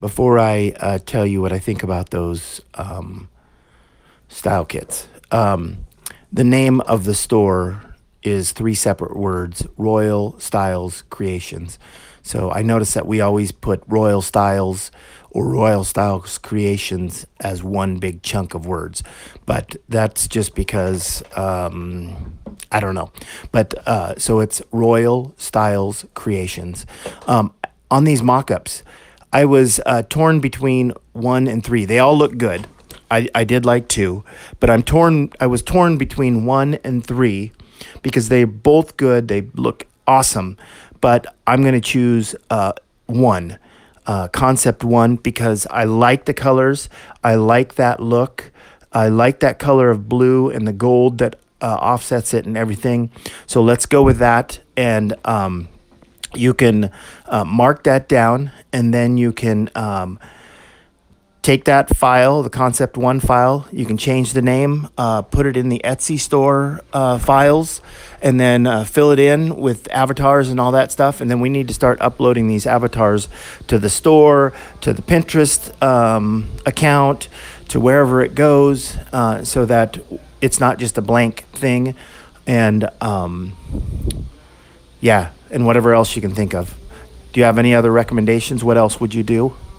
Before I tell you what I think about those style kits, the name of the store is three separate words: Royal Styles Creations. So I noticed that we always put Royal Styles or Royal Styles Creations as one big chunk of words, but that's just because I don't know. But so it's Royal Styles Creations. On these mock-ups, I was torn between one and three. They all look good. I did like two, but I was torn between one and three because they're both good. They look awesome, but I'm gonna choose one, concept one, because I like the colors. I like that look. I like that color of blue and the gold that offsets it and everything. So let's go with that. And you can mark that down, and then you can take that file, the concept one file. You can change the name, put it in the Etsy store files, and then fill it in with avatars and all that stuff. And then we need to start uploading these avatars to the store, to the Pinterest account, to wherever it goes, so that it's not just a blank thing. And yeah, and whatever else you can think of. Do you have any other recommendations? What else would you do?